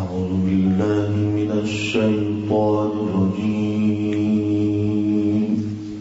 أعوذ بالله من الشيطان الرجيم.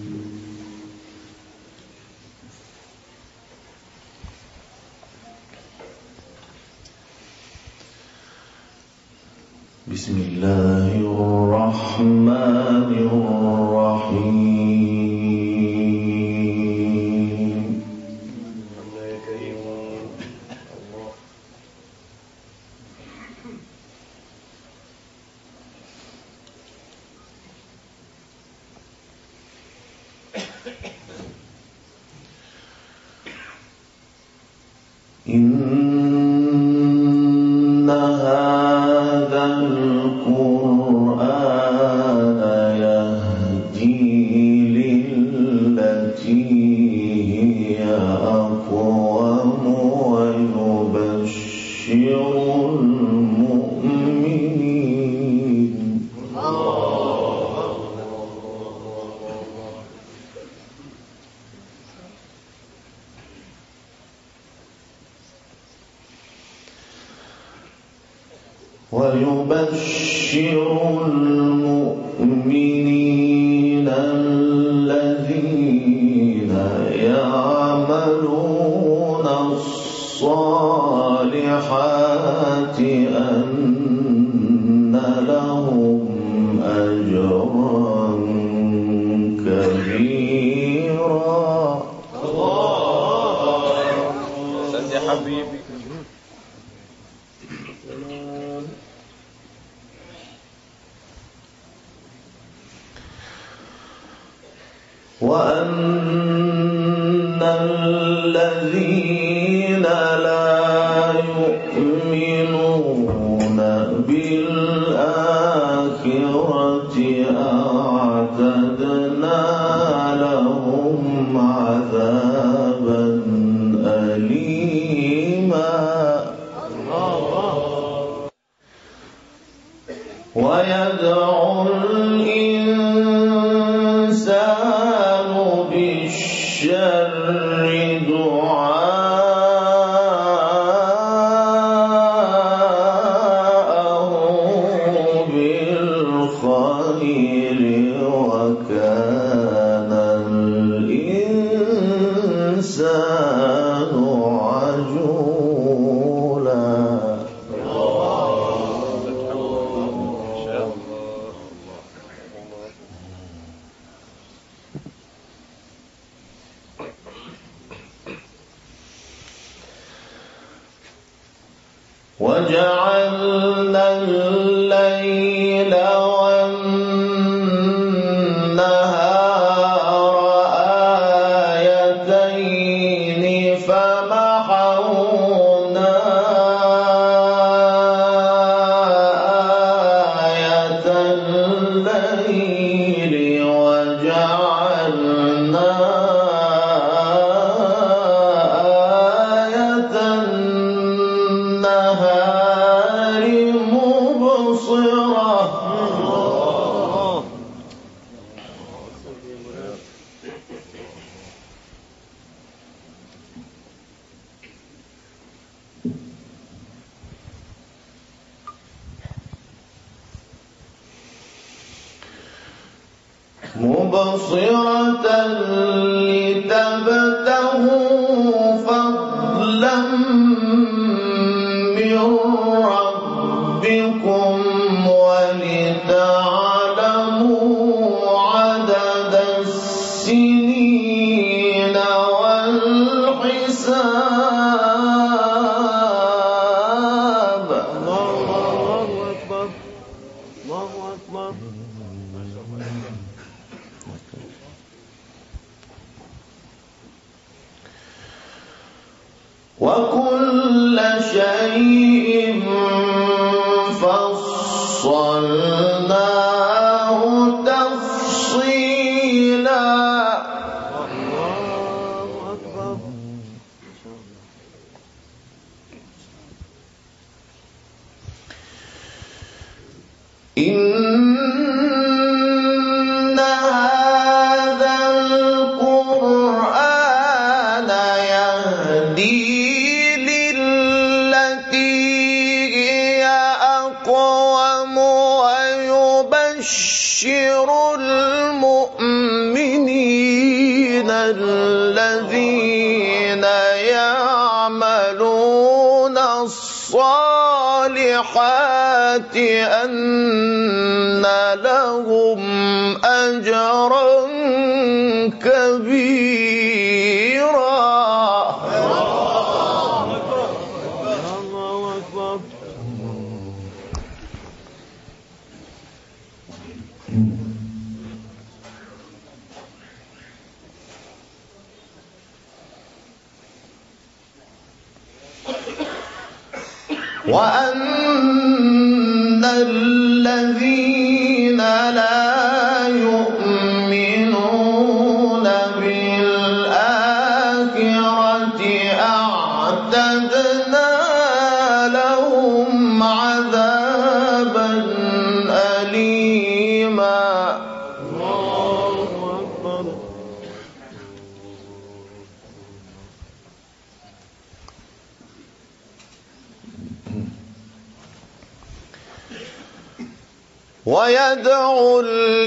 بسم الله الرحمن الرحيم. إن هذا القرآن يهدي للتي هي أقوم ويبشر المؤمنين الذين يعملون الصالحات أن لهم أجرا كبيرا. سد يا حبيبي. وأن الذين لا يؤمنون بالآخرة أعتدنا لهم عذابا أليما. ويدعو الإنسان بالشر دعاءه بالخير وكان الإنسان عجولا. وجعلنا الليل والنهار آيتين فمحونا آية الليل وجعلنا آية النهار مبصرة. لتبتغوا فضلا من ربكم ولتعلموا عدد السنين والحساب. الله أكبر. الله أكبر. وكل شيء فصلناه تفصيلا. الله أكبر. إن هذا القرآن يهدي للتي ويبشر المؤمنين الذين يعملون الصالحات أن لهم أجرا كبيرا. الله أكبر. وأن الذين لا يؤمنون بالآخرة أعتدنا لهم عذابا أليما. الله أكبر. ويدعو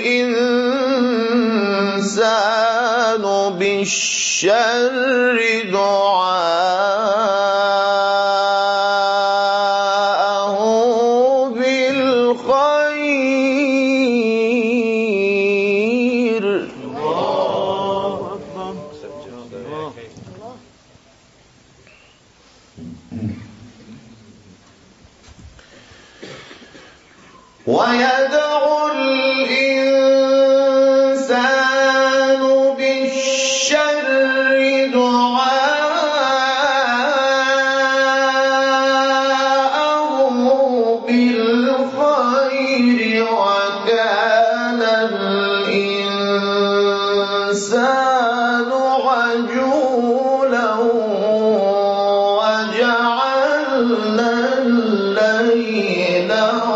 الإنسان بالشر دعاءه بالخير. الله أكبر. الله. ويدعو الإنسان بالشر دعاءه بالخير وكان الإنسان عجولا. وجعلنا الليل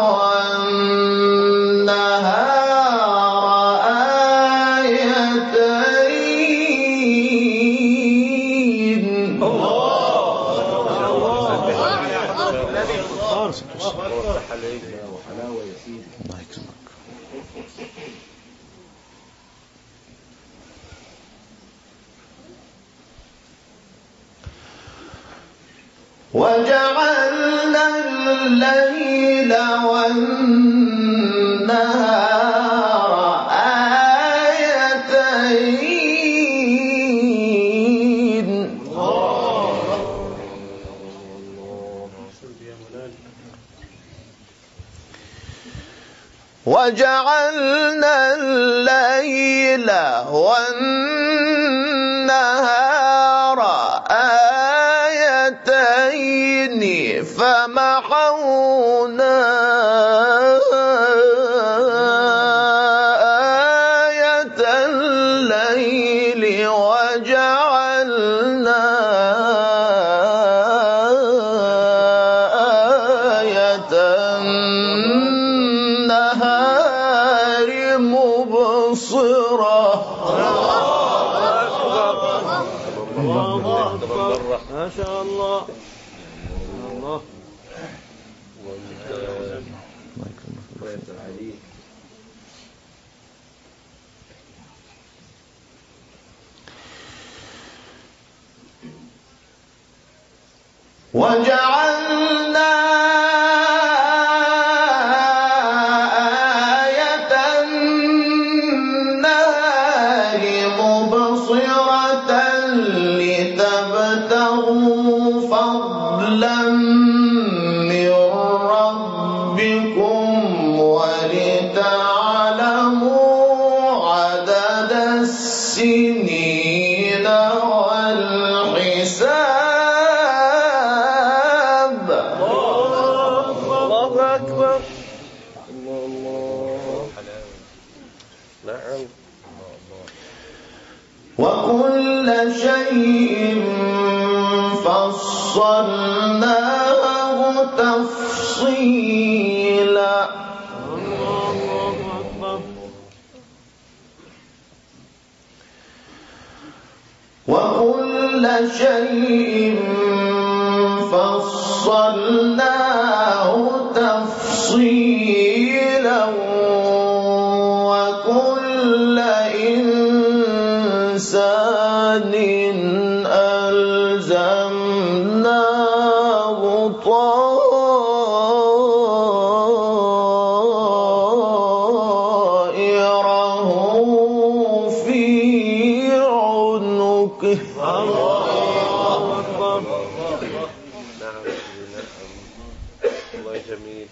والنهار آيتين. وجعلنا الليل والنهار آيتين. وجعلنا الليل والنهار آيتين فمحونا آية الليل وجعلنا آية النهار مبصرة. الله أكبر. ما شاء الله. الله. وجعلنا آية النهار مبصرة لتبتغوا فضلا من ربكم ولتعلموا عدد السنين والحساب. الله أكبر. نعم. وكل شيء فصلناه تفصيلا. الله أكبر. وكل شيء فصلناه تفصيلا طائره في عنقه الله أكبر. نعم الله جميل.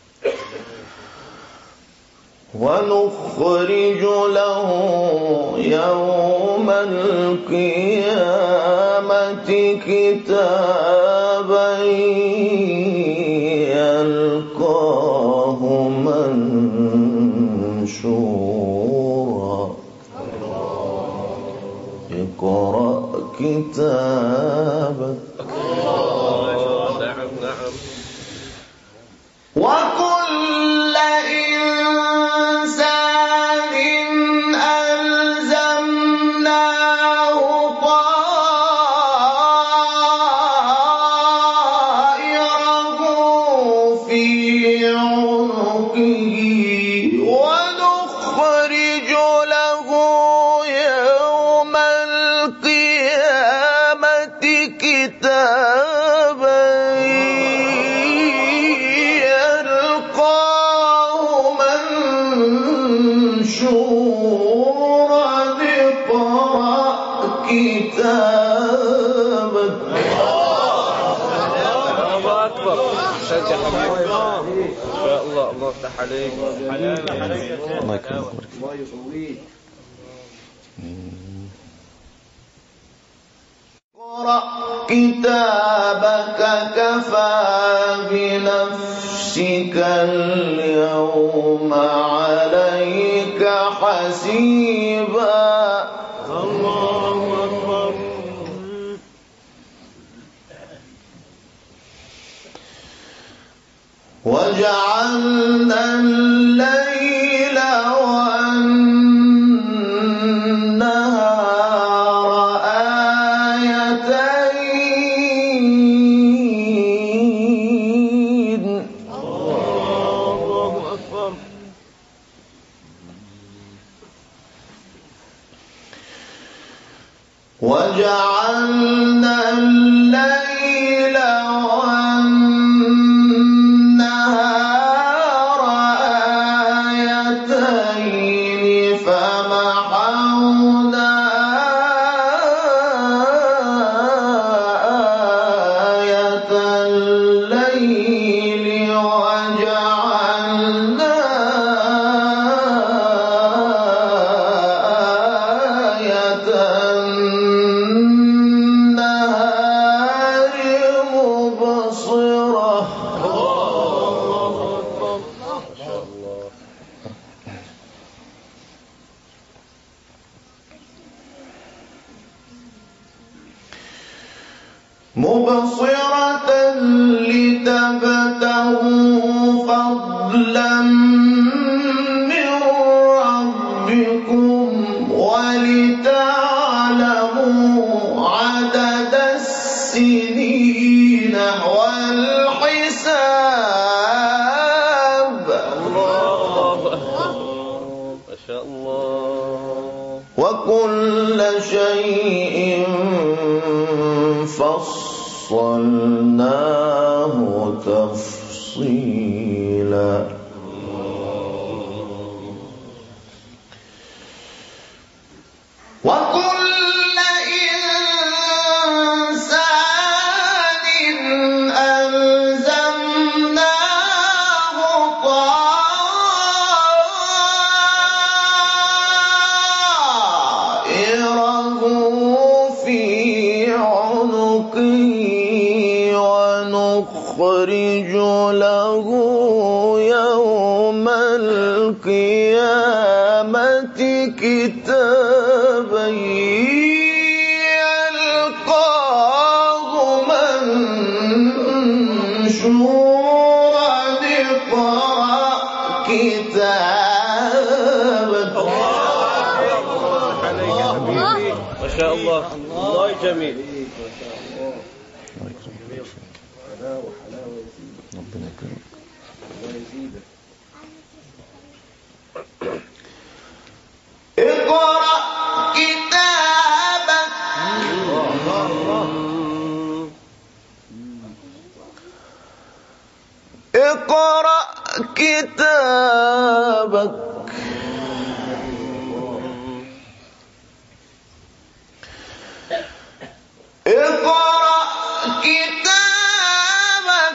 ونخرج له يوم القيامة كتابا يلقاه منشورا اقرأ كتابك. نعم نعم. وكل إنسان ألزمناه طائره في عنقه ونخرج له يوم القيامة كتابا منشورا اقرأ كتابك. الله أكبر. أحسنت يا حبيبي. ما شاء الله. الله يفتح عليك. الله يكرمك. اقرأ كتابك كفى بنفسك اليوم عليك حسيبا. الله أكبر. وجعلنا الليل والنهار آيتين. الله أكبر. وجعلنا الليل والنهار آيتين فمحونا آية الليل وجعلنا آية النهار مبصرة. مبصرة لتبتغوا فضلا من ربكم ولتعلموا عدد السنين والحساب. ما شاء الله. وكل شيء فصلناه تفصيلا. وكل إنسان ألزمناه طائره في عنقه ونخرج له يوم القيامة كتابا يلقاه منشورا اقرأ كتابك. عليك يا حبيبي. ما شاء الله. الله جميل. ربنا يكرمك. اقرأ كتابك. اقرأ كتابك اقرأ كتابك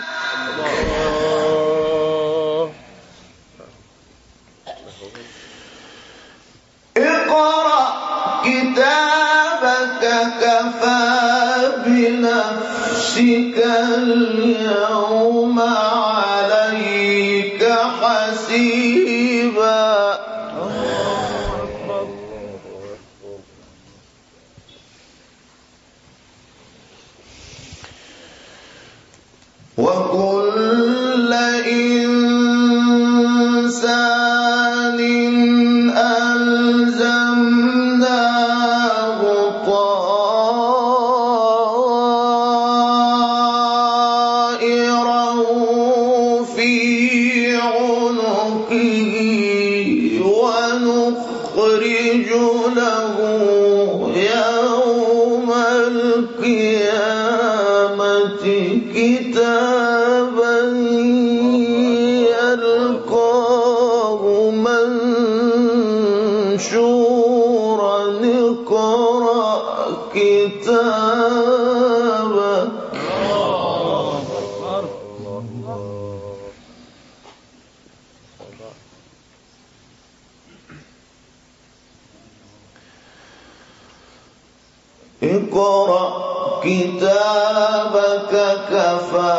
اقرأ كتابك كفى بنفسك اليوم عليك حسيبا وكل إنسان ألزمناه طائره في عنقه ونخرج له يوم القيامة كتابا يلقاه منشورا اقرأ كتابك اقرأ كتابك كفى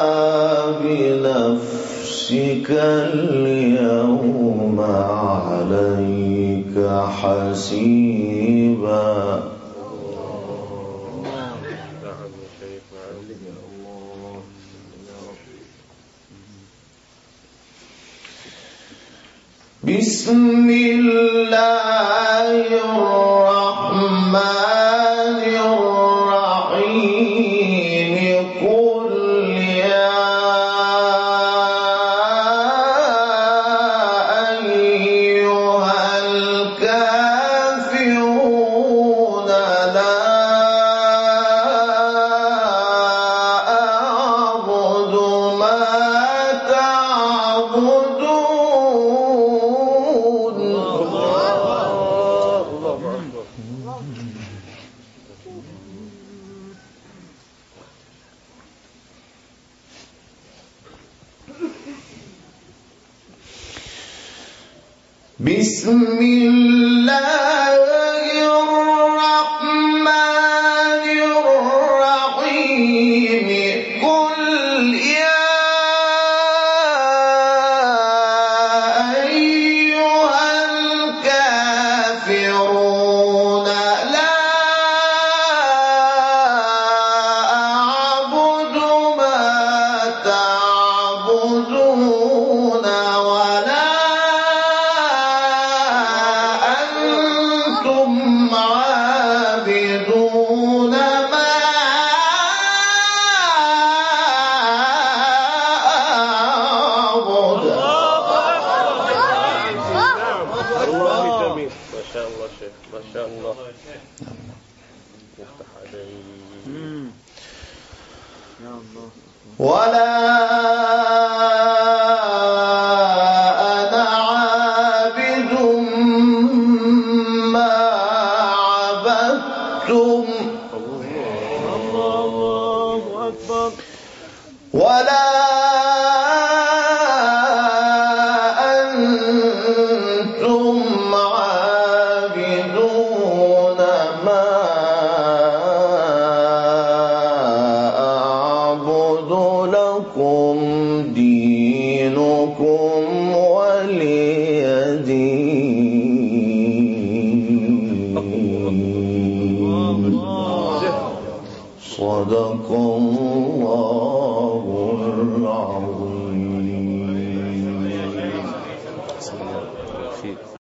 بنفسك اليوم عليك حسيبا بسم الله الرحمن الرحيم قل يا أيها الكافرون لا أعبد ما تعبدون بسم الله الرحمن الرحيم قل يا أيها الكافرون لا أعبد ما تعبدون ولا أنتم عابدون ما أعبد والله جميل ما شاء الله شيخ ما شاء الله يفتح عليك ولا أنا عابد ما عبدتم الله أكبر ولا أنتم عابدون ما أعبد لكم دينكم ولي دين صدق الله